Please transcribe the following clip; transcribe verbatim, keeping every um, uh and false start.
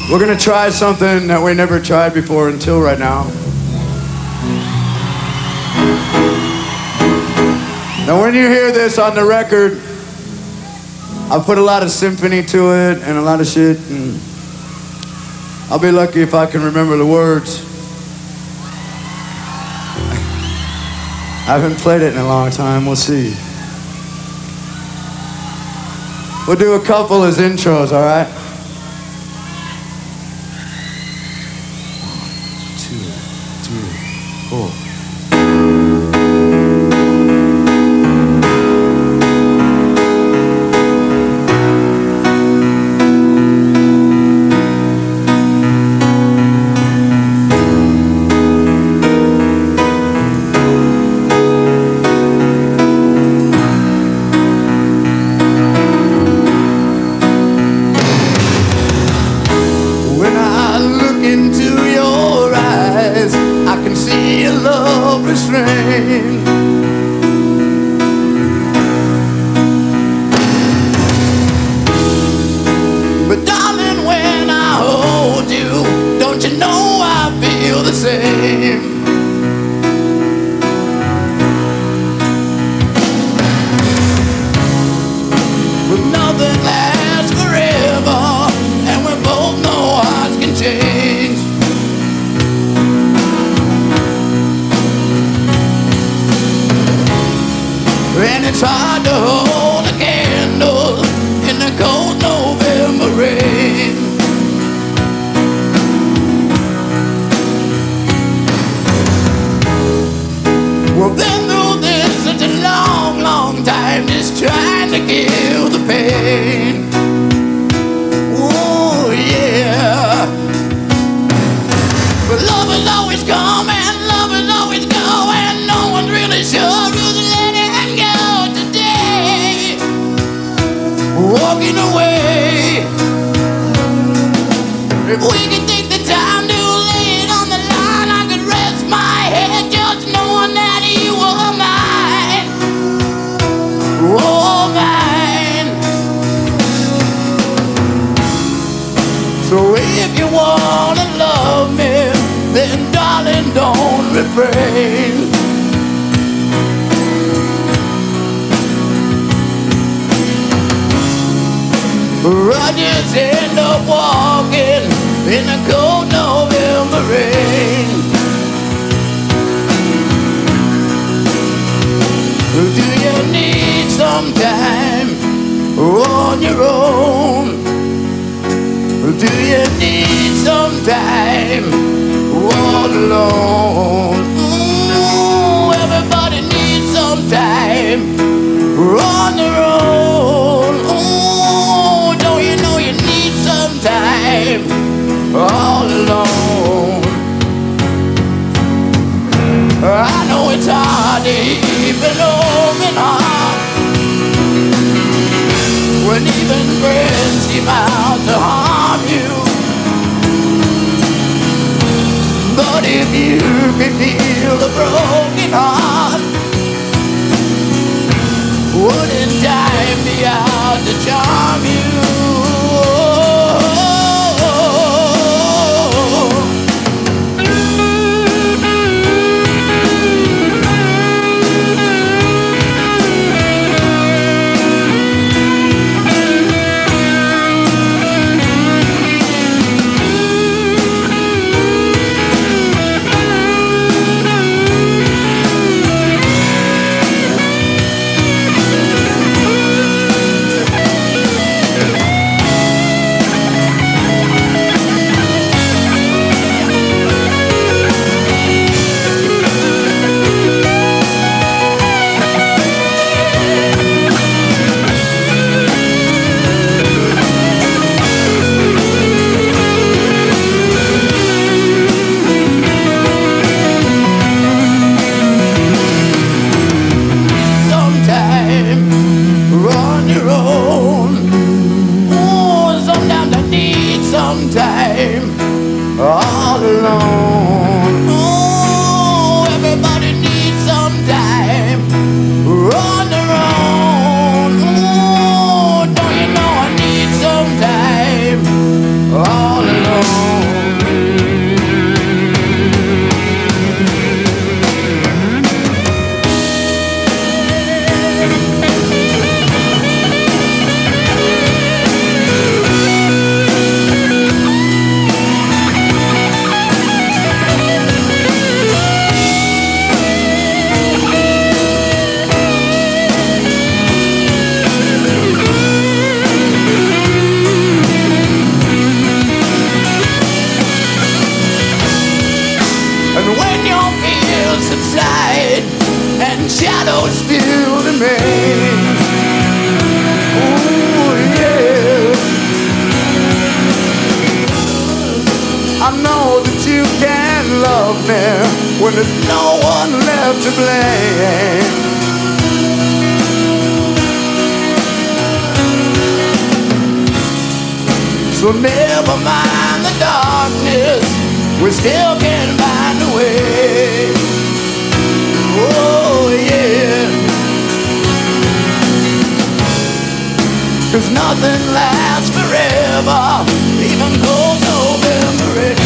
We're gonna try something that we never tried before until right now. Now when you hear this on the record, I put a lot of symphony to it and a lot of shit, and I'll be lucky if I can remember the words. I haven't played it in a long time, we'll see. We'll do a couple as intros, all right? One, two, three, four. But darling, when I hold you, don't you know I feel the same? But nothing lasts forever, and we both know hearts can change. And it's hard to hold a candle in the cold November rain. We've been through this such a long, long time, just trying to kill the pain. Oh yeah. But love is always come and love is always go, and no one's really sure who's letting go today. Walking away. If we could take the time to lay it on the line, I could rest my head just knowing that you were mine. Oh, mine. So if you wanna love me, then darling, don't refrain. I just end up walking in the cold November rain. Do you need some time on your own? Do you need some time all alone? Ooh, everybody needs some time on their own. Ooh, don't you know you need some time all alone? I know it's hard to even open up when even friends seem out to harm you. But if you can feel a broken heart, wouldn't time be out to charm you? Time all alone. Oh, everybody needs some time on their own. Oh, don't you know I need some time all alone? when there's no one left to blame. So never mind the darkness, we still can find a way. Oh yeah, 'cause nothing lasts forever, even cold November rain.